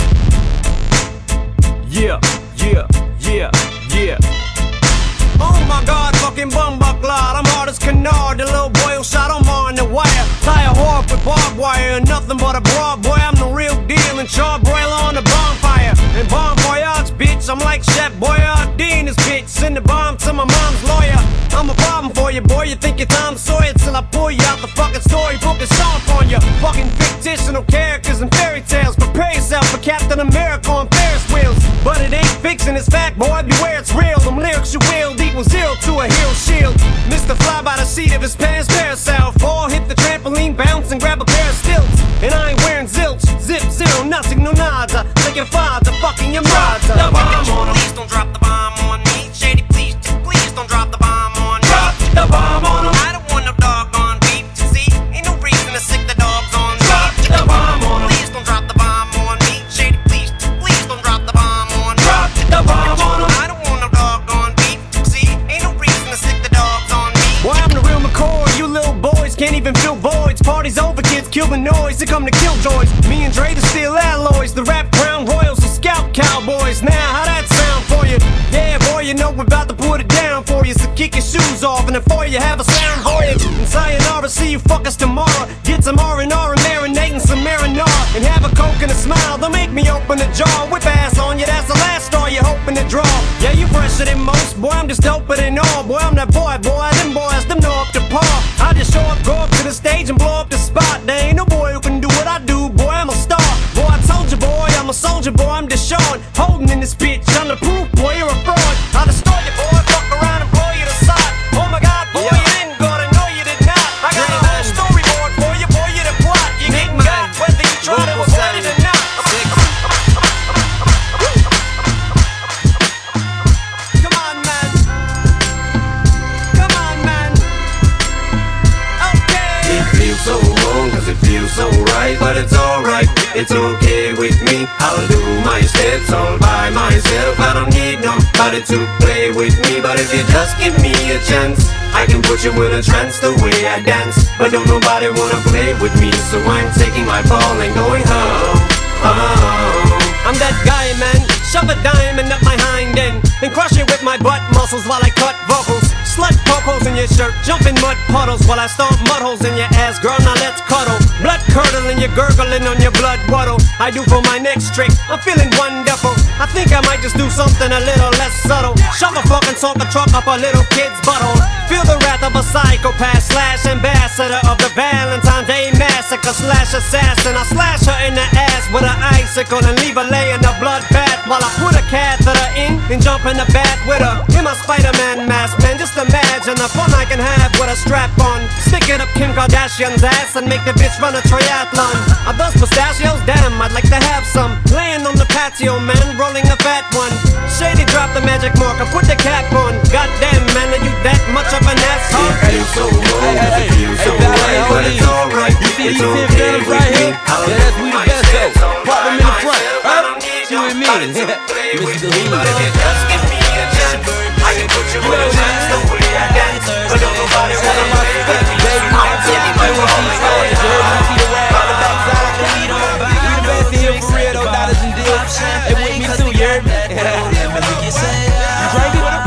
Yeah, yeah, yeah, yeah. Oh my God, fucking bumbucklard. I'm hard as canard. The little boy who shot him on the wire. Tie a whore with barbed wire and nothing but a broad boy. I'm the real deal and charbroiler on the bonfire. And bon voyage, bitch. I'm like Chef Boyardee in this bitch. Send the bomb to my mom's lawyer. I'm a problem for you, boy. You think you're Tom Sawyer till I pull you out the fucking storybook and soft on you. Fucking fictional characters and fairy tales. Prepare yourself for Captain America on Ferris wheels. But it ain't fiction, it's fact, boy. Beware, it's real. Them lyrics you wield equal zero to a hero shield. Mister Fly by the seat of his pants, parasail. Fall, hit the trampoline, bounce and grab a pair of stilts. And I ain't wearing zilch, zip, zero, nothing, no nada. Like your father, fucking your mother. Drop the bomb on him. Please don't drop the bomb on me. Shady, please, please don't drop the bomb on me. Drop the bomb on him. I don't want no doggone beef. See, ain't no reason to sick the dogs on me. Drop the bomb on him. Please don't drop the bomb on me. Shady, please, please don't drop the bomb on me. Drop the bomb on him. I don't want no doggone beef. See, ain't no reason to sick the dogs on me. Boy, I'm the real McCoy. You little boys can't even fill voids. Party's over, kids, kill the noise. They come to kill joys. Me and Dre to steal alloys. The rap crown royals, the scout cowboys. Now, how that sound for you? Yeah, boy, you know we're about to put it down for you. So kick your shoes off and opening for you, have a sound voyage. And sayonara, see you fuckers tomorrow. Get some R and R and marinating some marinara. And have a coke and a smile, they'll make me open the jar. Whip ass on you, that's the last star you're hoping to draw. Yeah, you fresher than most, boy, I'm just doper than all. Boy, I'm that boy, boy, them boys, them know up to par. I just show up, go up to the stage and blow up the spot. There ain't no boy who can do what I do, boy, I'm a star. Boy, I told you, boy, I'm a soldier, boy, I'm Deshaun. Holding in this bitch, I'm the proof, boy, you're a fraud. I'll destroy you, boy, fuck around and blow you to side. Oh my God, boy, yeah. You didn't go to know you did not. I got yeah, a whole storyboard for you, boy, you the plot. You getting got whether you try to avoid it or not. Come on, man. Come on, man. Okay. It feels so wrong, cause it feels so right, but it's alright. It's okay with me, I'll do my steps all by myself. I don't need nobody to play with me, but if you just give me a chance, I can put you in a trance the way I dance. But don't nobody wanna play with me, so I'm taking my ball and going home, home. I'm that guy, man, shove a diamond up my hind end and crush it with my butt muscles while I cut vocals. Slut poke holes in your shirt, jump in mud puddles while I stomp mud holes in your ass, girl, now let's cuddle. Blood curdling, you're gurgling on your blood waddle. I do for my next trick, I'm feeling wonderful. I think I might just do something a little less subtle. Shove a fucking soccer truck up a little kid's butthole. Feel the wrath of a psychopath slash ambassador of the Valentine's Day massacre slash assassin. I slash her in the ass with an icicle and leave her lay in a blood bath while I put a catheter in and jump in the bath with her in my Spider-Man mask, man. Just imagine the fun I can have with a strap on. Stick it up Kim Kardashian's ass and make the bitch run a triathlon. Are those pistachios? Damn, I'd like to have some. Laying on the patio, man, rolling a fat one. Shady drop the magic marker, put the cap on. Goddamn, man, are you that much of an asshole? It feels so wrong, it feels so right, but it's alright. It's okay with me, I'll do my steps all by myself. I don't need nobody to play with me, but if you just give me a chance, I can put you in a trance the way I dance. But don't nobody wanna play with me, I'm taking my ball and going home. Hey, with me too, you heard me? You drink it?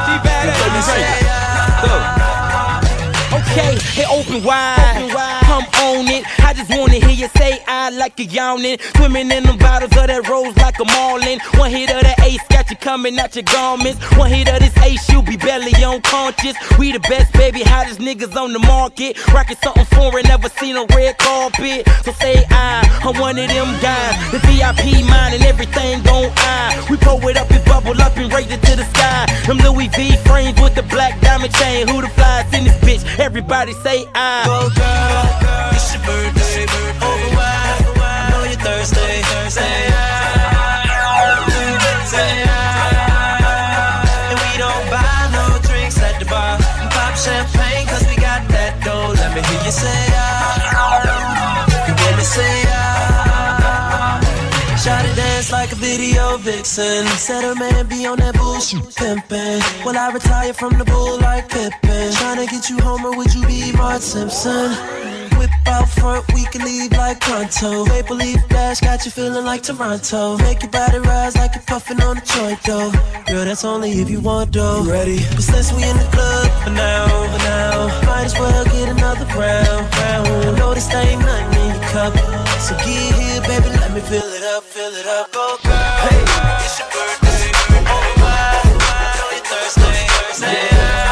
Okay, hey, open wide, come on it. I just wanna hear you say I like a yawning. Swimming in them bottles of that rose like a marlin. One hit of the ace got you coming out your garments. One hit of this ace, you be barely unconscious. We the best, baby, hottest niggas on the market. Rockin' something foreign, never seen a red carpet. So say I, I'm one of them guys. The V I P mine and everything gon' I. We pull it up and bubble up and raise it to the sky. Them Louis V frames with the black diamond chain. Who the flies in this bitch? Everybody say I. Go girl, it's your birthday, over wide, I know you're thirsty, say I, say I. And we don't buy no drinks at the bar, and pop champagne cause we got that dough. Let me hear you say I, you hear me say I. Shawty dance like a video vixen. Said her man be on that bullshit pimpin'. Will I retire from the bull like Pippin? Tryna get you home or would you be Marge Simpson? Whip out front, we can leave like pronto. Maple leaf dash got you feeling like Toronto. Make your body rise like you're puffin' on a joint though. Girl, that's only if you want though. You ready? But since we in the club for now, for now, might as well get another round, round. I know this ain't nothing in your cup, so get here, baby, let me fill it up, fill it up. Oh girl, hey, it's your birthday, oh why, I know you're thirsty, thirsty.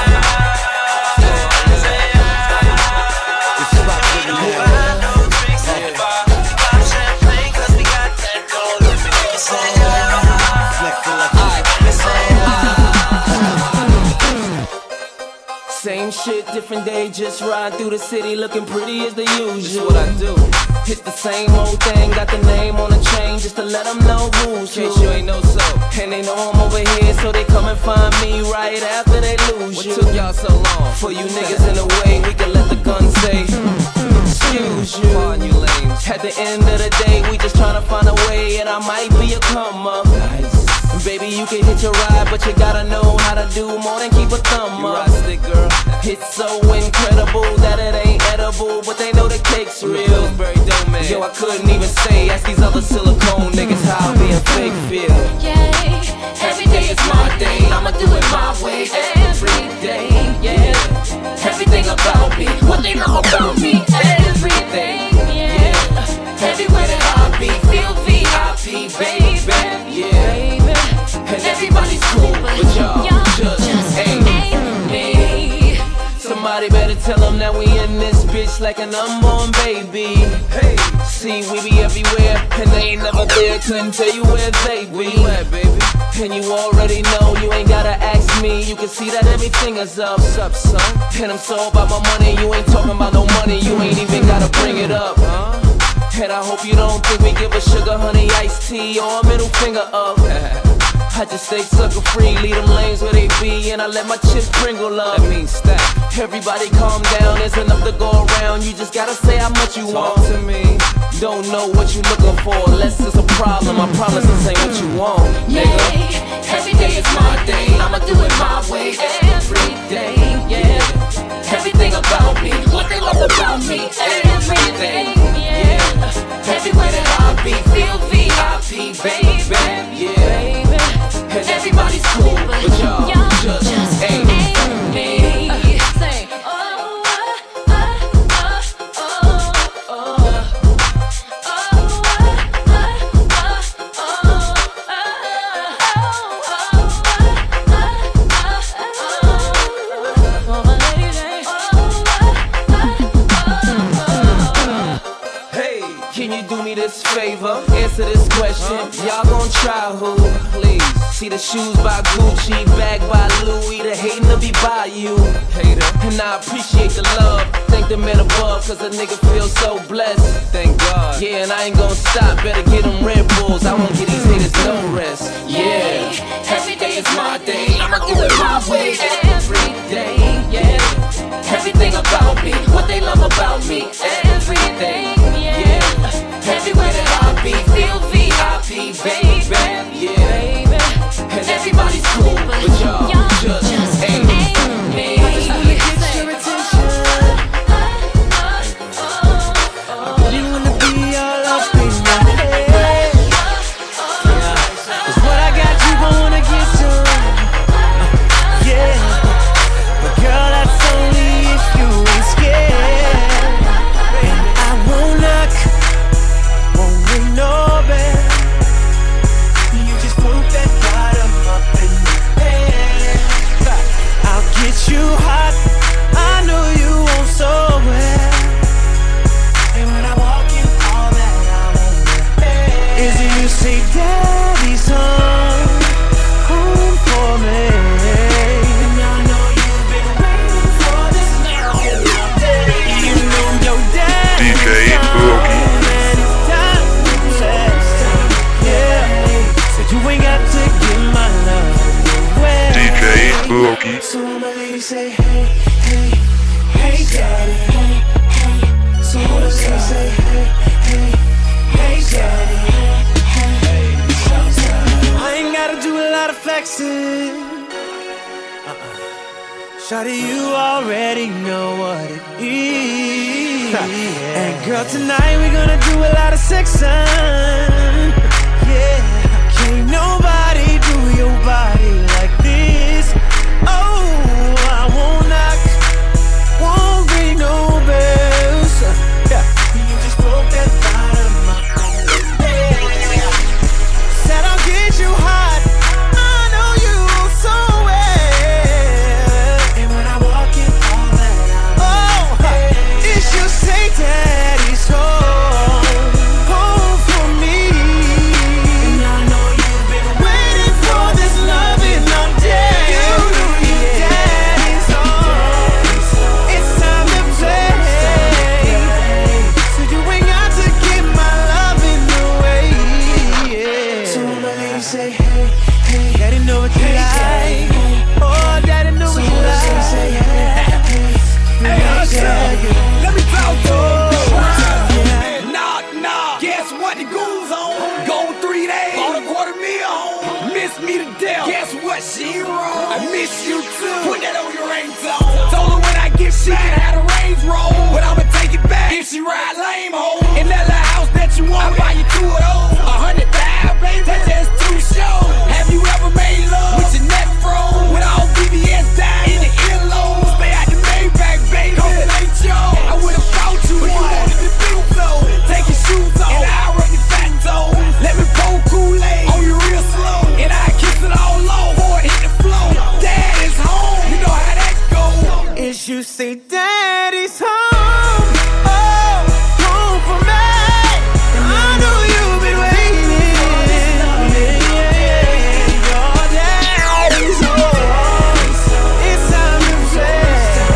Same shit, different day, just ride through the city looking pretty as the usual. What I do, hit the same old thing, got the name on the chain just to let them know who's who. In case you ain't know so, and they know I'm over here, so they come and find me right after they lose you. What took y'all so long? For you niggas in the way, we can let the gun say, excuse you. Pardon you lames. At the end of the day, we just tryna find a way, and I might be a come up. Nice. Baby, you can hit your ride, but you gotta know how to do more than keep a thumb you up. It, girl. It's so incredible that it ain't edible, but they know the cake's real. Yo, I couldn't even say, ask these other silicone niggas how being fake feel. Yeah, every day is my day, I'ma do it my way every day. Yeah, Everybody better tell them that we in this bitch like an unborn baby. Hey, see, we be everywhere, and they ain't never there. Couldn't tell you where they be. Where you at, baby? And you already know, you ain't gotta ask me. You can see that everything is up, up, son. And I'm so about my money, you ain't talking about no money. You ain't even gotta bring it up, huh? And I hope you don't think we give a sugar, honey, iced tea, or a middle finger up. I just stay sucker free, leave them lanes where they be, and I let my chips Pringle up. That means stack. Everybody calm down, there's enough to go around. You just gotta say how much you Talk want to me. Don't know what you looking for, unless it's a problem. I promise this ain't what you want, nigga. Yeah, every day is my day. I'ma do it my way every day. Yeah, everything about me, what they love about me, everything. Yeah, everywhere that I be, feel V I P, baby. Yeah. And everybody's cool, but y'all just, just ain't me. Say, oh, oh, oh, oh, oh, Hey, can you do me this favor? Answer this question. Y'all gon' try who? Please. See the shoes by Gucci, bag by Louis, the hating to be by you. Hater. And I appreciate the love. Thank the man above, cause a nigga feels so blessed. Thank God. Yeah, and I ain't gon' stop. Better get them Red Bulls. I won't give these haters no rest. Yeah. Every day is my day. I'ma do it my way every day. Yeah. Everything about me, what they love about me, everything. Yeah. Everywhere that I be, feel V I P, baby. Yeah. And everybody's cool, but y'all just, just ain't me. I just wanna get your attention. I really wanna be all up in your head. Cause what I got you gon' wanna get to. Yeah. But girl, that's only if you ain't scared. And I won't knock, won't ring no bell. You just put that bottom up in your head. I'll get you hot, I know you want so well. And when I walk in, all that I want is that you say, Daddy's home, home for me. And I know you've been waiting for this now. You know your daddy's D J Boogie. and it's time to say, yeah. So you ain't got to give my love away. D J Boogie. So my lady say, hey, hey, hey, daddy, hey, hey. So my lady say, hey, hey, hey, daddy, hey, hey. I ain't gotta do a lot of flexing. Uh-uh. Shawty, you already know what it is. And girl, tonight we gonna do a lot of sexing. Yeah, can't nobody do your body like this. Oh, I won't knock, won't ring no bells. Yeah, you just broke that bottom up. Yeah. Said I'll get you hot, I know you so well. And when I walk in, all that I want, oh, it should say Daddy's home, home for me. daddy's home. Oh, home for me. And I know you've been waiting. Yeah, yeah, your daddy's home. It's time to play.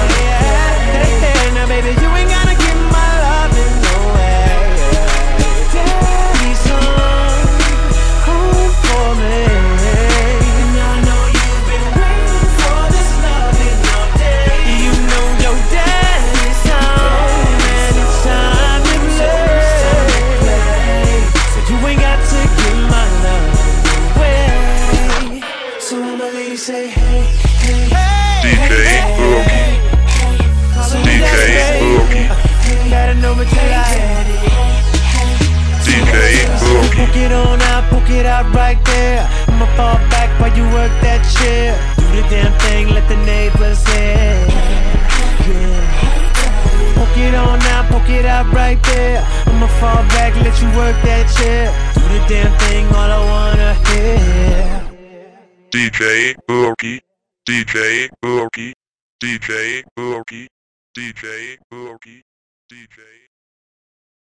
Now, baby, you ain't gotta give my love in no way. Daddy's home, home for me. And I know you've been waiting for this loving all day. You know your daddy's home, and it's time to play. So you ain't got to give my love away. So my lady say, hey, hey, D J Boogie. D J Boogie. gotta know what you like. D J Boogie. Book it on out, book it out right there. I'ma fall back while you work that chair. Do the damn thing, let the neighbors hear. Yeah. Book it on out, book it out right there. I'ma fall back, let you work that chair. Do the damn thing, all I wanna hear. D J Boogie. D J Boogie. D J Boogie. D J Boogie. D J